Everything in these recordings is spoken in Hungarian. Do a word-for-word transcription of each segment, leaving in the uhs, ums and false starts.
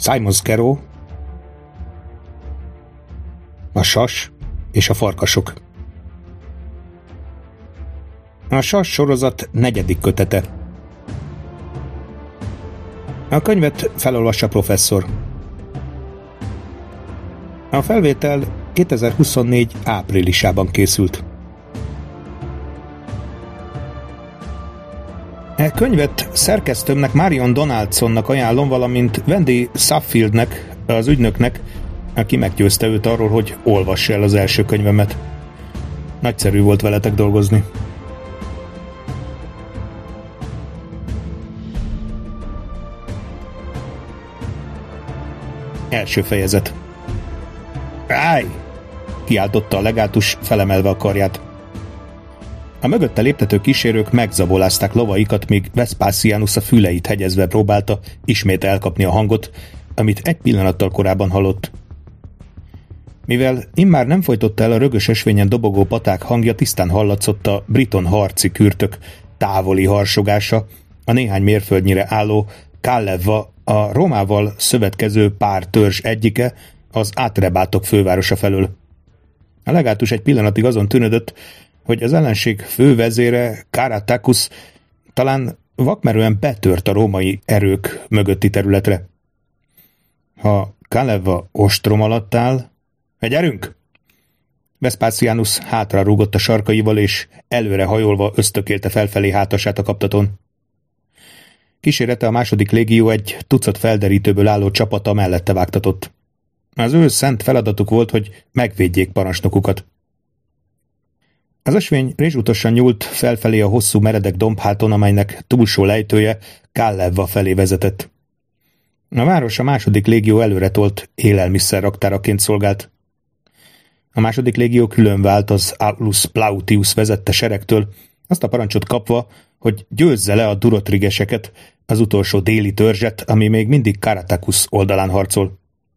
Simon Scarrow, a sas és a farkasok. A sas sorozat negyedik kötete. A könyvet felolvassa professzor. A felvétel kétezer-huszonnégy áprilisában készült. E könyvet szerkesztőmnek Marion Donaldsonnak ajánlom, valamint Wendy Suffieldnek, az ügynöknek, aki meggyőzte őt arról, hogy olvassa el az első könyvemet. Nagyszerű volt veletek dolgozni. Első fejezet. Állj! Kiáltotta a legátus, felemelve a karját. A mögötte léptető kísérők megzabolázták lovaikat, míg Vespasianus a füleit hegyezve próbálta ismét elkapni a hangot, amit egy pillanattal korábban hallott. Mivel immár nem folytotta el a rögös ösvényen dobogó paták hangja, tisztán hallatszott a briton harci kürtök távoli harsogása, a néhány mérföldnyire álló Kallevva, a Rómával szövetkező pár törzs egyike, az átrebátok fővárosa felől. A legátus egy pillanatig azon tűnődött, hogy az ellenség fővezére, Caratacus, talán vakmerően betört a római erők mögötti területre. Ha Kallevva ostrom alatt áll, gyerünk! Vespasianus hátra rúgott a sarkaival, és előre hajolva ösztökélte felfelé hátasát a kaptaton. Kísérete a második légió egy tucat felderítőből álló csapata mellette vágtatott. Az ő szent feladatuk volt, hogy megvédjék parancsnokukat. Az ösvény rézsútosan nyúlt felfelé a hosszú meredek dombháton, amelynek túlsó lejtője Kallevva felé vezetett. A város a második légió előretolt élelmiszerraktáraként szolgált. A második légió külön vált az Aulus Plautius vezette seregtől, azt a parancsot kapva, hogy győzze le a durotrigeseket, az utolsó déli törzset, ami még mindig Caratacus oldalán harcol.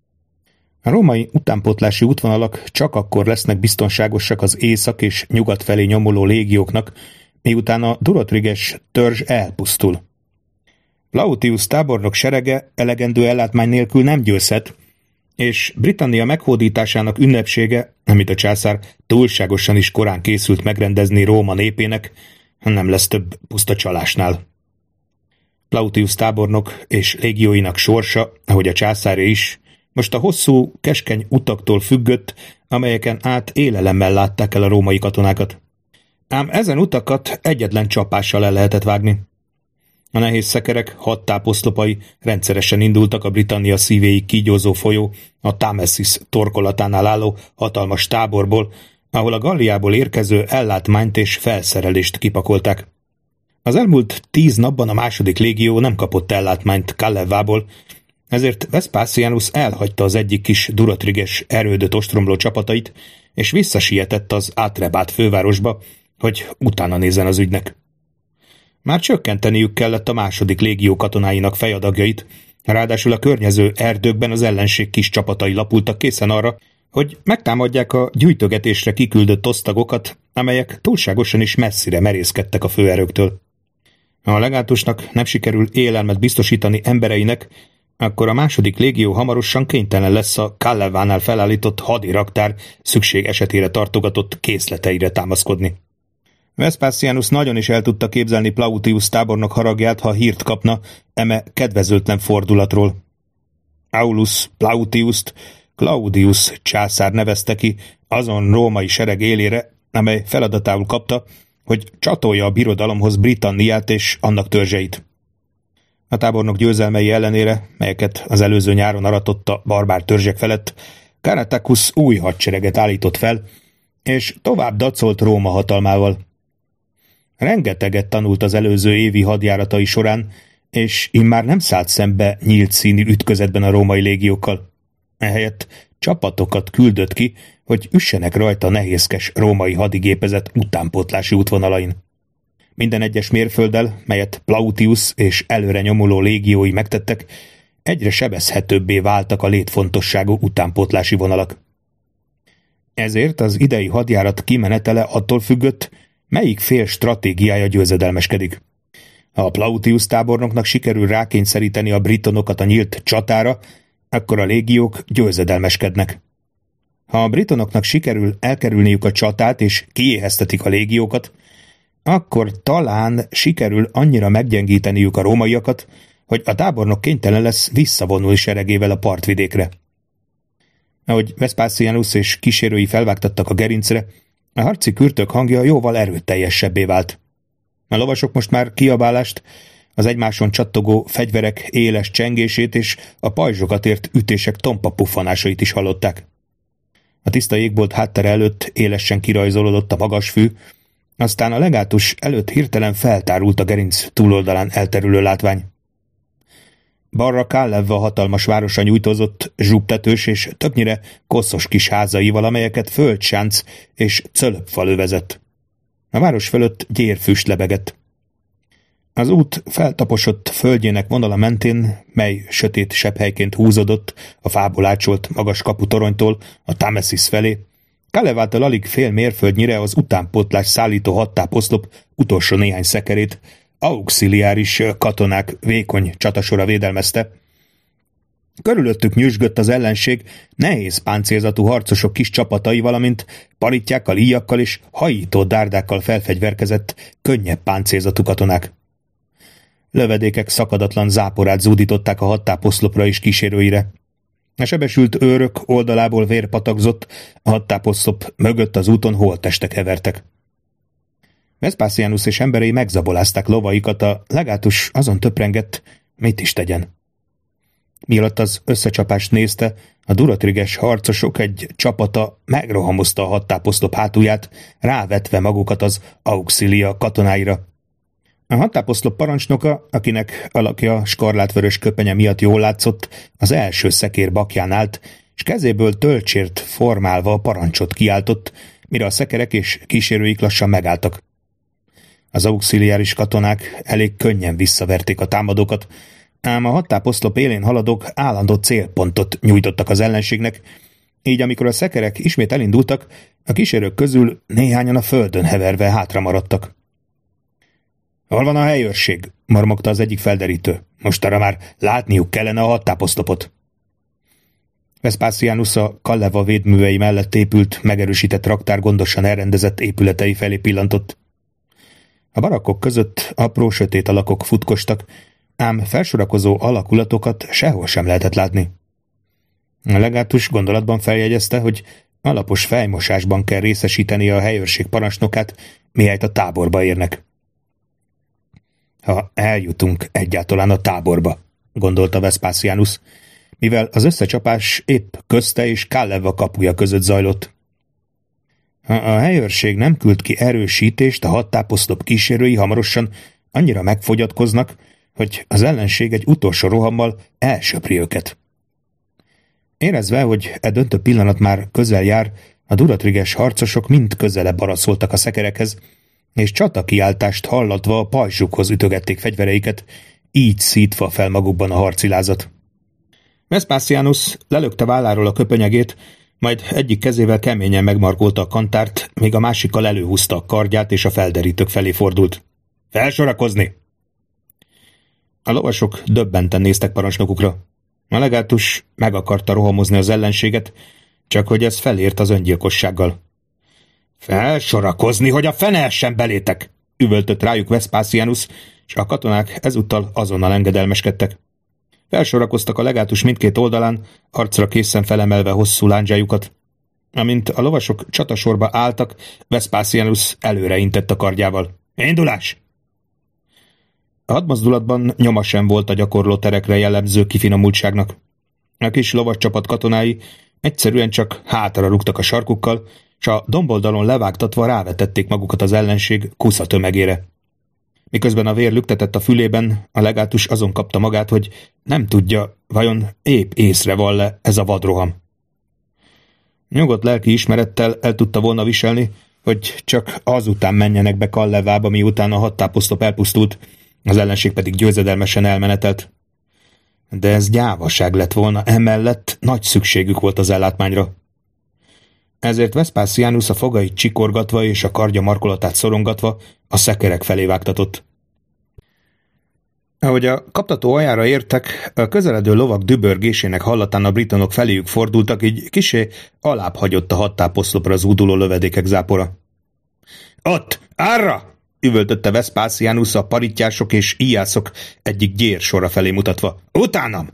A római utánpótlási útvonalak csak akkor lesznek biztonságosak az észak és nyugat felé nyomuló légióknak, miután a durotriges törzs elpusztul. Plautius tábornok serege elegendő ellátmány nélkül nem győzhet, és Britannia meghódításának ünnepsége, amit a császár túlságosan is korán készült megrendezni Róma népének, nem lesz több puszta csalásnál. Plautius tábornok és légióinak sorsa, ahogy a császáré is, most a hosszú, keskeny utaktól függött, amelyeken át élelemmel látták el a római katonákat. Ám ezen utakat egyetlen csapással el lehetett vágni. A nehéz szekerek hadtáposzlopai rendszeresen indultak a Britannia szívéig kígyózó folyó, a Támesis torkolatánál álló hatalmas táborból, ahol a Galliából érkező ellátmányt és felszerelést kipakolták. Az elmúlt tíz napban a második légió nem kapott ellátmányt Kallevvából, ezért Vespasianus elhagyta az egyik kis durotriges erődöt ostromló csapatait, és visszasietett az átrebát fővárosba, hogy utána nézzen az ügynek. Már csökkenteniük kellett a második légió katonáinak fejadagjait, ráadásul a környező erdőkben az ellenség kis csapatai lapultak készen arra, hogy megtámadják a gyűjtögetésre kiküldött osztagokat, amelyek túlságosan is messzire merészkedtek a főerőktől. Ha a legátusnak nem sikerül élelmet biztosítani embereinek, akkor a második légió hamarosan kénytelen lesz a Kallevvánál felállított hadiraktár szükség esetére tartogatott készleteire támaszkodni. Vespasianus nagyon is el tudta képzelni Plautius tábornok haragját, ha hírt kapna eme kedvezőtlen fordulatról. Aulus Plautiust Claudius császár nevezte ki azon római sereg élére, amely feladatául kapta, hogy csatolja a birodalomhoz Britanniát és annak törzseit. A tábornok győzelmei ellenére, melyeket az előző nyáron aratott a barbár törzsek felett, Caratacus új hadsereget állított fel, és tovább dacolt Róma hatalmával. Rengeteget tanult az előző évi hadjáratai során, és immár nem szállt szembe nyílt színű ütközetben a római légiókkal. Ehelyett csapatokat küldött ki, hogy üssenek rajta a nehézkes római hadigépezet utánpótlási útvonalain. Minden egyes mérfölddel, melyet Plautius és előre nyomuló légiói megtettek, egyre sebezhetőbbé váltak a létfontosságú utánpótlási vonalak. Ezért az idei hadjárat kimenetele attól függött, melyik fél stratégiája győzedelmeskedik. Ha a Plautius tábornoknak sikerül rákényszeríteni a britonokat a nyílt csatára, akkor a légiók győzedelmeskednek. Ha a britonoknak sikerül elkerülniük a csatát és kiéheztetik a légiókat, akkor talán sikerül annyira meggyengíteniük a rómaiakat, hogy a tábornok kénytelen lesz visszavonulni seregével a partvidékre. Ahogy Vespasianus és kísérői felvágtattak a gerincre, a harci kürtök hangja jóval erőteljesebbé vált. A lovasok most már kiabálást, az egymáson csattogó fegyverek éles csengését és a pajzsokat ért ütések tompa puffanásait is hallották. A tiszta jégbolt háttere előtt élesen kirajzolódott a magas fű, aztán a legátus előtt hirtelen feltárult a gerinc túloldalán elterülő látvány. Balra Kálevva hatalmas városa nyújtózott zsúbtetős és többnyire koszos kis házaival, amelyeket földsánc és cölöpfal övezett. A város fölött gyérfüst lebegett. Az út feltaposott földjének vonala mentén, mely sötét sebhelyként húzódott a fából ácsolt magas kaputoronytól a Támesis felé, Kálevától alig fél mérföldnyire az utánpótlás szállító hadtáposzlop utolsó néhány szekerét auxiliáris katonák vékony csatasora védelmezte. Körülöttük nyüzsgött az ellenség nehéz páncélzatú harcosok kis csapatai, valamint parittyákkal, íjakkal és hajító dárdákkal felfegyverkezett, könnyebb páncélzatú katonák. Lövedékek szakadatlan záporát zúdították a hadtáposzlopra és kísérőire. A sebesült őrök oldalából vér patakzott, a hadtáposzlop mögött az úton holttestek hevertek. Vespasianus és emberei megzabolázták lovaikat, a legátus azon töprengett, mit is tegyen. Mielőtt az összecsapást nézte, a duratriges harcosok egy csapata megrohamozta a hadtáposzlop hátulját, rávetve magukat az auxilia katonáira. A hadtáposzlop parancsnoka, akinek alakja skarlátvörös köpenye miatt jól látszott, az első szekér bakján állt, és kezéből tölcsért formálva a parancsot kiáltott, mire a szekerek és kísérőik lassan megálltak. Az auxiliáris katonák elég könnyen visszaverték a támadókat, ám a hadtáposzlop élén haladók állandó célpontot nyújtottak az ellenségnek, így amikor a szekerek ismét elindultak, a kísérők közül néhányan a földön heverve hátra maradtak. Hol van a helyőrség? Mormogta az egyik felderítő. Mostanra már látniuk kellene a hadtáposzlopot. Vespasianus a Káleva védművei mellett épült, megerősített raktár gondosan elrendezett épületei felé pillantott. A barakkok között apró, sötét alakok futkostak, ám felsorakozó alakulatokat sehol sem lehetett látni. A legátus gondolatban feljegyezte, hogy alapos fejmosásban kell részesíteni a helyőrség parancsnokát, mihelyt a táborba érnek. Ha eljutunk egyáltalán a táborba, gondolta Vespasianus, mivel az összecsapás épp közte és Káleva kapuja között zajlott. Ha a helyőrség nem küld ki erősítést, a hadtáposzlop kísérői hamarosan annyira megfogyatkoznak, hogy az ellenség egy utolsó rohammal elsöpri őket. Érezve, hogy e döntő pillanat már közel jár, a duratriges harcosok mind közelebb araszoltak a szekerekhez, és csatakiáltást hallatva a pajzsukhoz ütögették fegyvereiket, így szítva fel magukban a harcilázat. Vespasianus lelökte válláról a köpönyegét, majd egyik kezével keményen megmarkolta a kantárt, míg a másikkal előhúzta a kardját és a felderítők felé fordult. Felsorakozni! A lovasok döbbenten néztek parancsnokukra. A legátus meg akarta rohamozni az ellenséget, csak hogy ez felért az öngyilkossággal. Felsorakozni, hogy a fene essen belétek! Üvöltött rájuk Vespasianus, és a katonák ezúttal azonnal engedelmeskedtek. Felsorakoztak a legátus mindkét oldalán, arcra készen felemelve hosszú lándzsájukat. Amint a lovasok csatasorba álltak, Vespasianus előre intett a kardjával. Indulás! A hadmozdulatban nyoma sem volt a gyakorló terekre jellemző kifinomultságnak. A kis lovascsapat katonái egyszerűen csak hátra rúgtak a sarkukkal, s a domboldalon levágtatva rávetették magukat az ellenség kusza tömegére. Miközben a vér lüktetett a fülében, a legátus azon kapta magát, hogy nem tudja, vajon épp észre van-e ez a vadroham. Nyugodt lelki ismerettel el tudta volna viselni, hogy csak azután menjenek be Kálevába, miután a hadtáposzlop elpusztult, az ellenség pedig győzedelmesen elmenetelt. De ez gyávaság lett volna, emellett nagy szükségük volt az ellátmányra. Ezért Vespasianus a fogait csikorgatva és a kardja markolatát szorongatva a szekerek felé vágtatott. Ahogy a kaptató aljára értek, a közeledő lovak dübörgésének hallatán a britonok feléjük fordultak, így kisé alább hagyott a hattáposzlopra zúduló lövedékek zápora. Ott, árra! Üvöltötte Vespasianus a parittyások és íjászok egyik gyér sora felé mutatva. Utánam!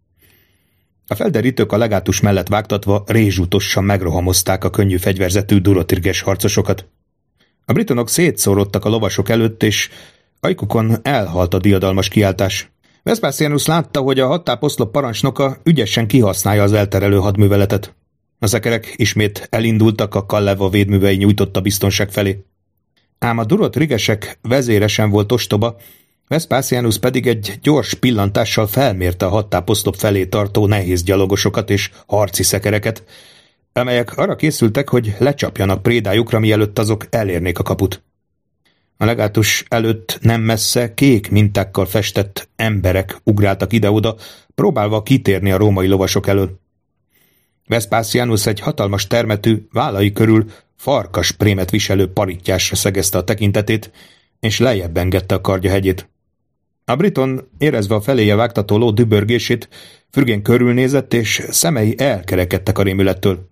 A felderítők a legátus mellett vágtatva rézsútosan megrohamozták a könnyű fegyverzetű durotirges harcosokat. A britonok szétszórodtak a lovasok előtt, és ajkukon elhalt a diadalmas kiáltás. Vespasianus látta, hogy a hattáposzlop parancsnoka ügyesen kihasználja az elterelő hadműveletet. A szekerek ismét elindultak a Kalleva védművei nyújtotta biztonság felé. Ám a durotrigesek vezére sem volt ostoba, Vespasianus pedig egy gyors pillantással felmérte a hattáposzlop felé tartó nehéz gyalogosokat és harci szekereket, amelyek arra készültek, hogy lecsapjanak prédájukra, mielőtt azok elérnék a kaput. A legátus előtt nem messze kék mintákkal festett emberek ugráltak ide-oda, próbálva kitérni a római lovasok elől. Vespasianus egy hatalmas termetű, vállai körül farkas prémet viselő parittyásra szegezte a tekintetét, és lejjebb engedte a kardja hegyét. A briton, érezve a feléje vágtató ló dübörgését, fürgén körülnézett, és szemei elkerekedtek a rémülettől.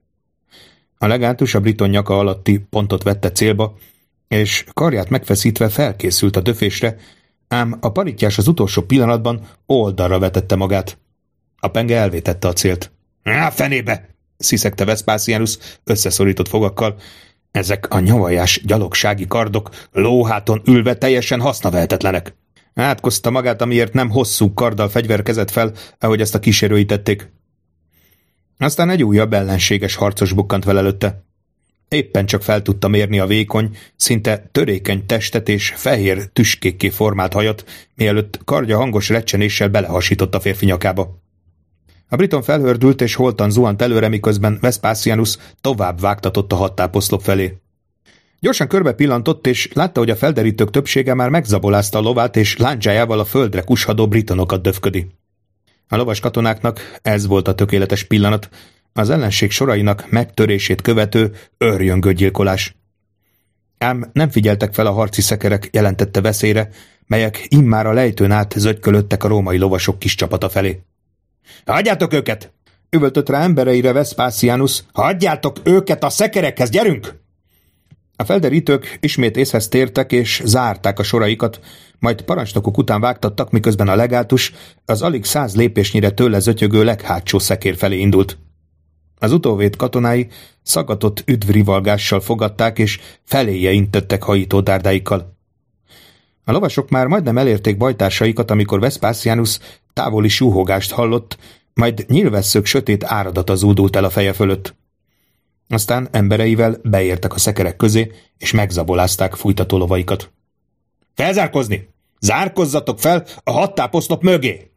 A legátus a briton nyaka alatti pontot vette célba, és karját megfeszítve felkészült a döfésre, ám a parittyás az utolsó pillanatban oldalra vetette magát. A penge elvétette a célt. Á, fenébe! Sziszegte Vespasianus összeszorított fogakkal. Ezek a nyavajás gyalogsági kardok lóháton ülve teljesen hasznavehetetlenek. Átkozta magát, amiért nem hosszú karddal fegyverkezett fel, ahogy ezt a kísérői tették. Aztán egy újabb ellenséges harcos bukkant vele előtte. Éppen csak fel tudta mérni a vékony, szinte törékeny testet és fehér tüskékké formált hajat, mielőtt kardja hangos recsenéssel belehasított a férfi nyakába. A briton felhördült és holtan zuhant előre, miközben Vespasianus tovább vágtatott a hattáposzlop felé. Gyorsan körbe pillantott, és látta, hogy a felderítők többsége már megzabolázta a lovát, és láncsájával a földre kushadó britonokat döfködi. A lovas katonáknak ez volt a tökéletes pillanat, az ellenség sorainak megtörését követő őrjöngő gyilkolás. Ám nem figyeltek fel a harci szekerek jelentette veszélyre, melyek immár a lejtőn át zögykölöttek a római lovasok kis csapata felé. Hagyjátok őket! Üvöltött rá embereire Vespasianus. Hagyjátok őket a szekerekhez, gyerünk! A felderítők ismét észhez tértek és zárták a soraikat, majd parancsnokok után vágtattak, miközben a legátus az alig száz lépésnyire tőle zötyögő leghátsó szekér felé indult. Az utóvét katonái szaggatott üdvrivalgással fogadták, és feléje intettek hajító dárdáikkal. A lovasok már majdnem elérték bajtársaikat, amikor Vespasianus távoli súhogást hallott, majd nyílvesszők sötét áradata zúdult el a feje fölött. Aztán embereivel beértek a szekerek közé, és megzabolázták fújtató lovaikat. Felzárkozni! Zárkozzatok fel a hattáposzlop mögé!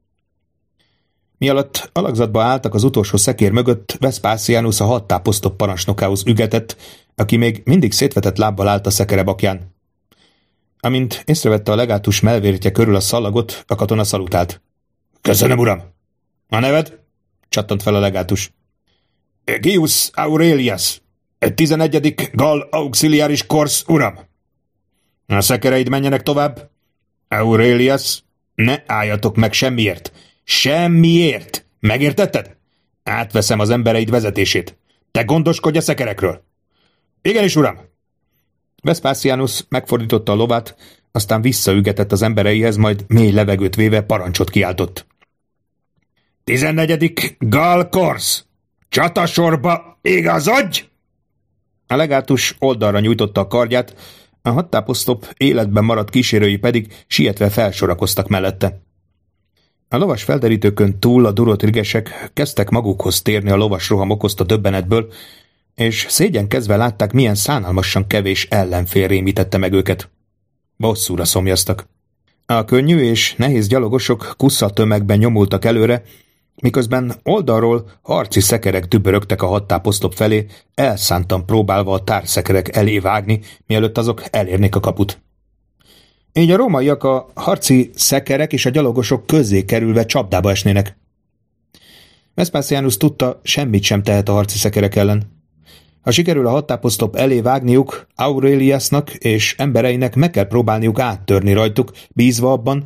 Mialatt alakzatba álltak az utolsó szekér mögött, Vespasianus a hattáposzlop parancsnokához ügetett, aki még mindig szétvetett lábbal állt a szekere bakján. Amint észrevette a legátus melvértje körül a szalagot, a katona szalutált. Köszönöm, uram! A neved? Csattant fel a legátus. Gaius Aurelius, tizenegyedik Gall Auxiliaris Corps, uram! A szekereid menjenek tovább? Aurelius, ne álljatok meg semmiért! Semmiért! Megértetted? Átveszem az embereid vezetését. Te gondoskodj a szekerekről. Igenis, uram! Vespasianus megfordította a lovát, aztán visszaügetett az embereihez, majd mély levegőt véve parancsot kiáltott. Tizennegyedik Gall Corps! Csatasorba igazodj! A legátus oldalra nyújtotta a kardját, a hattáposzlop életben maradt kísérői pedig sietve felsorakoztak mellette. A lovas felderítőkön túl a durotrigesek kezdtek magukhoz térni a lovas roham okozta döbbenetből, és szégyenkezve látták, milyen szánalmasan kevés ellenfél rémítette meg őket. Bosszúra szomjaztak. A könnyű és nehéz gyalogosok kussza tömegben nyomultak előre, miközben oldalról harci szekerek dübörögtek a hattáposzlop felé, elszántan próbálva a társzekerek elé vágni, mielőtt azok elérnék a kaput. Így a rómaiak a harci szekerek és a gyalogosok közé kerülve csapdába esnének. Vespasianus tudta, semmit sem tehet a harci szekerek ellen. Ha sikerül a hattáposzlop elé vágniuk, Aureliusnak és embereinek meg kell próbálniuk áttörni rajtuk, bízva abban,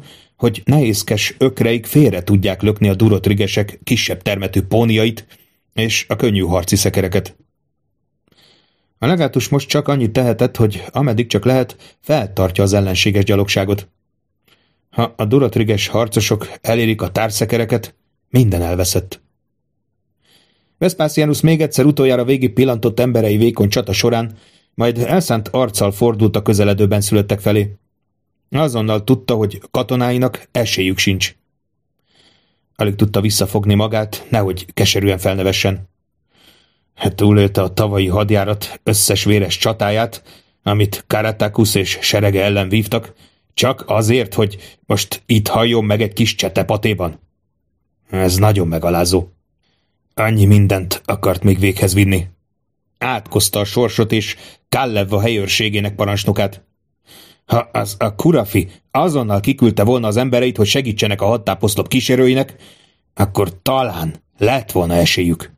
hogy nehézkes ökreik félre tudják lökni a durotrigesek kisebb termetű póniait és a könnyű harci szekereket. A legátus most csak annyit tehetett, hogy ameddig csak lehet, feltartja az ellenséges gyalogságot. Ha a durotriges harcosok elérik a tárcszekereket, minden elveszett. Vespasianus még egyszer utoljára végig pillantott emberei vékony csata során, majd elszánt arccal fordult a közeledőben szülöttek felé. Azonnal tudta, hogy katonáinak esélyük sincs. Alig tudta visszafogni magát, nehogy keserűen felnevessen. Túlélte a tavalyi hadjárat összes véres csatáját, amit Caratacus és serege ellen vívtak, csak azért, hogy most itt halljon meg egy kis csetepatéban. Ez nagyon megalázó. Annyi mindent akart még véghez vinni. Átkozta a sorsot és Kallevva helyőrségének parancsnokát. Ha az a Kurafi azonnal kiküldte volna az embereit, hogy segítsenek a hadtáposzlop kísérőinek, akkor talán lett volna esélyük.